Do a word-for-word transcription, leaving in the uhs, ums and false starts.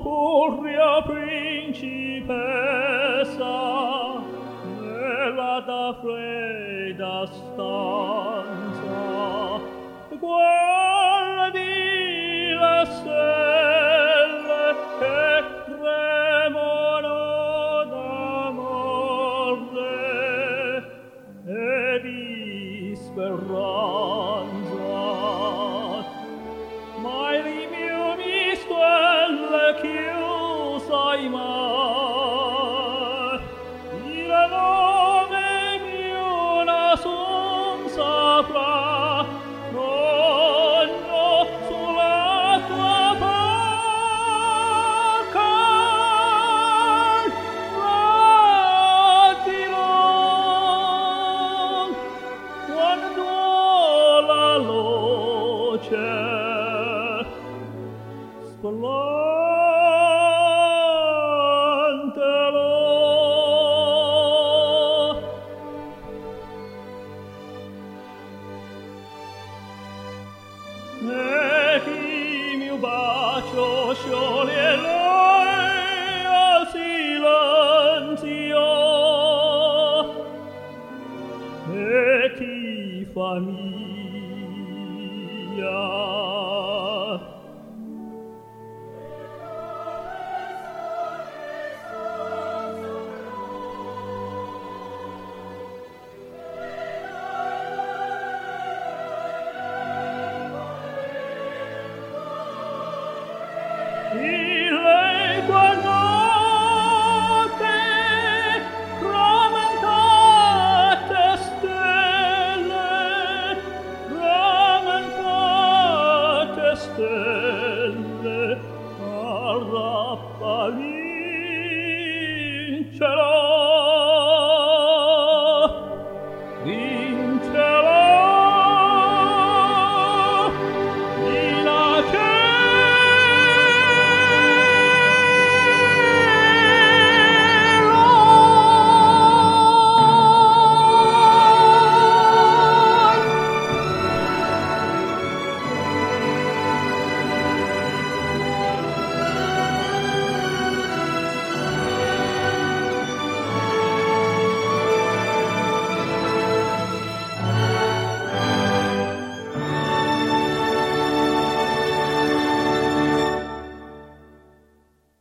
purria principessa nella da fredda stanza guardi le stelle che tremono d'amore e di speranza. Mai li mio mi stelle chiusa in mar, il nome mio nessun saprà, nonno sulla tua barca radilon, quando la luce splendelo. E chi mio bacio scioglie lei al silenzio e ti fa mia. Il legua notte rammentate stelle, rammentate stelle, arrappali